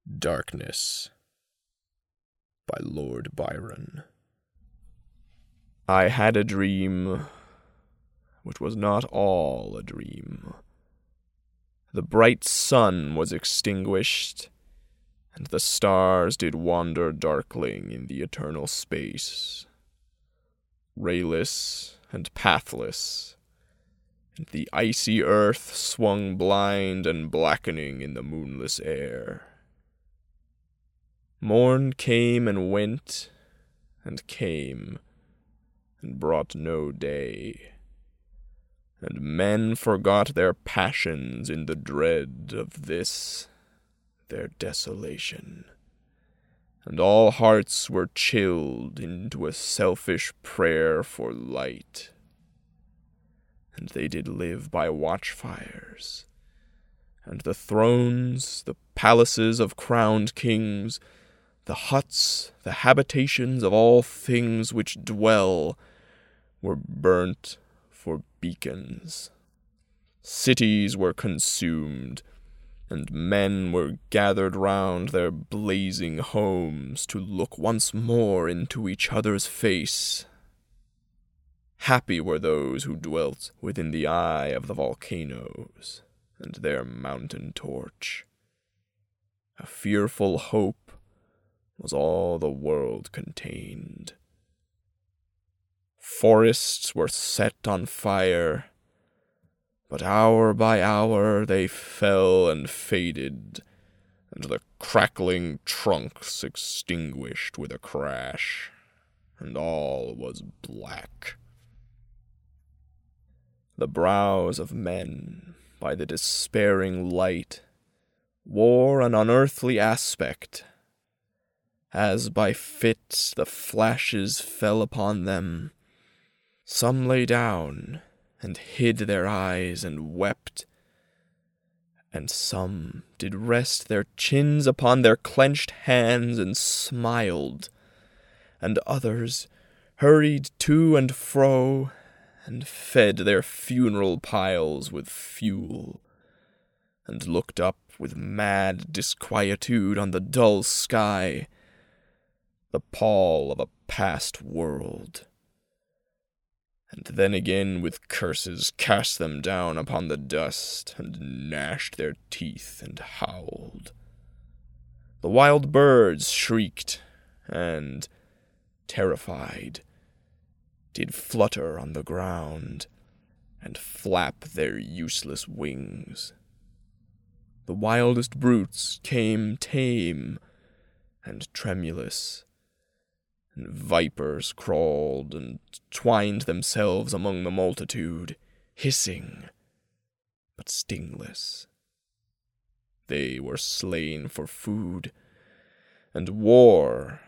Darkness by Lord Byron. I had a dream, which was not all a dream. The bright sun was extinguished, and the stars did wander darkling in the eternal space, rayless and pathless, and the icy earth swung blind and blackening in the moonless air. Morn came and went, and came, and brought no day, and men forgot their passions in the dread of this, their desolation, and all hearts were chilled into a selfish prayer for light, and they did live by watchfires, and the thrones, the palaces of crowned kings, the huts, the habitations of all things which dwell, were burnt for beacons. Cities were consumed, and men were gathered round their blazing homes to look once more into each other's face. Happy were those who dwelt within the eye of the volcanoes and their mountain torch. A fearful hope was all the world contained. Forests were set on fire, but hour by hour they fell and faded, and the crackling trunks extinguished with a crash, and all was black. The brows of men, by the despairing light, wore an unearthly aspect. As by fits the flashes fell upon them, some lay down and hid their eyes and wept, and some did rest their chins upon their clenched hands and smiled, and others hurried to and fro and fed their funeral piles with fuel, and looked up with mad disquietude on the dull sky, the pall of a past world, and then again with curses cast them down upon the dust, and gnashed their teeth and howled. The wild birds shrieked, and, terrified, did flutter on the ground, and flap their useless wings. The wildest brutes came tame and tremulous, and vipers crawled and twined themselves among the multitude, hissing, but stingless. They were slain for food, and war,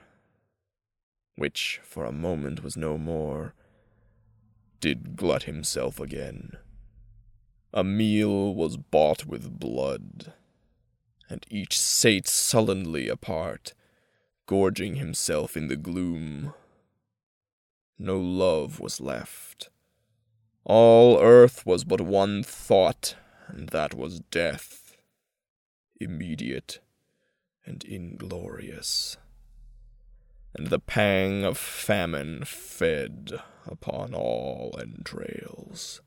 which for a moment was no more, did glut himself again. A meal was bought with blood, and each sate sullenly apart, gorging himself in the gloom. No love was left. All earth was but one thought, and that was death, immediate and inglorious. And the pang of famine fed upon all entrails.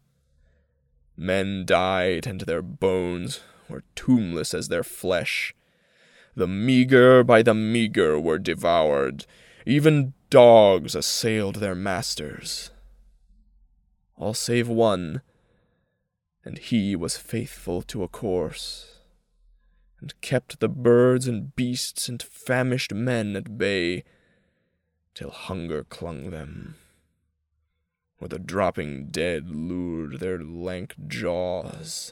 Men died, and their bones were tombless as their flesh. The meager by the meager were devoured. Even dogs assailed their masters. All save one, and he was faithful to a course, and kept the birds and beasts and famished men at bay, till hunger clung them, or the dropping dead lured their lank jaws.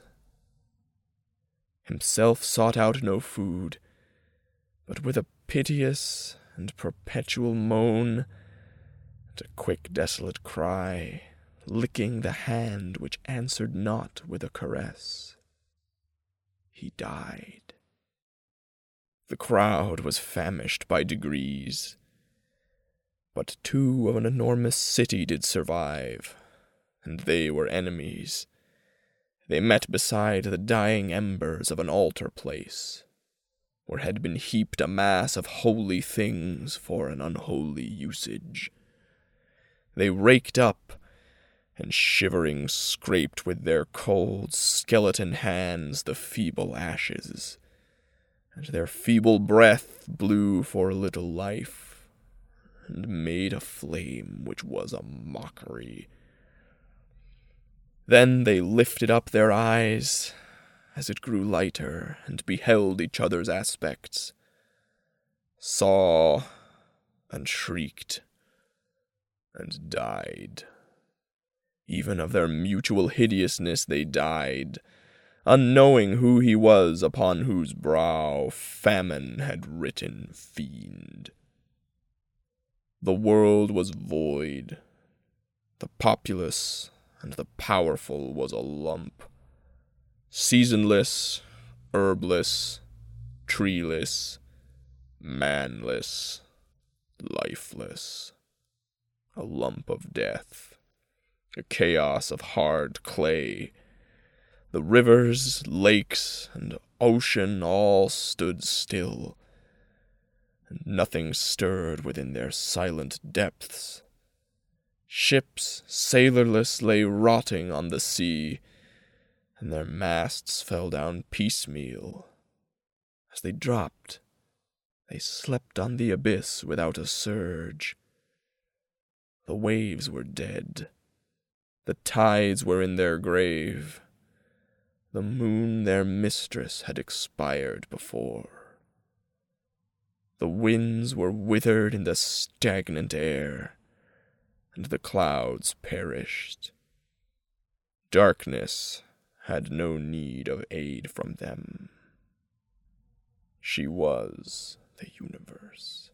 Himself sought out no food, but with a piteous and perpetual moan, and a quick desolate cry, licking the hand which answered not with a caress, he died. The crowd was famished by degrees, but 2 of an enormous city did survive, and they were enemies. They met beside the dying embers of an altar place. where had been heaped a mass of holy things for an unholy usage. They raked up, and shivering scraped with their cold skeleton hands the feeble ashes, and their feeble breath blew for a little life, and made a flame which was a mockery. Then they lifted up their eyes, as it grew lighter, and beheld each other's aspects, saw, and shrieked, and died. Even of their mutual hideousness they died, unknowing who he was upon whose brow famine had written fiend. The world was void. The populace and the powerful was a lump, seasonless, herbless, treeless, manless, lifeless, a lump of death, a chaos of hard clay. The rivers, lakes, and ocean all stood still, and nothing stirred within their silent depths. Ships, sailorless, lay rotting on the sea, and their masts fell down piecemeal. As they dropped, they slept on the abyss without a surge. The waves were dead. The tides were in their grave. The moon, their mistress, had expired before. The winds were withered in the stagnant air, and the clouds perished. Darkness had no need of aid from them. She was the universe.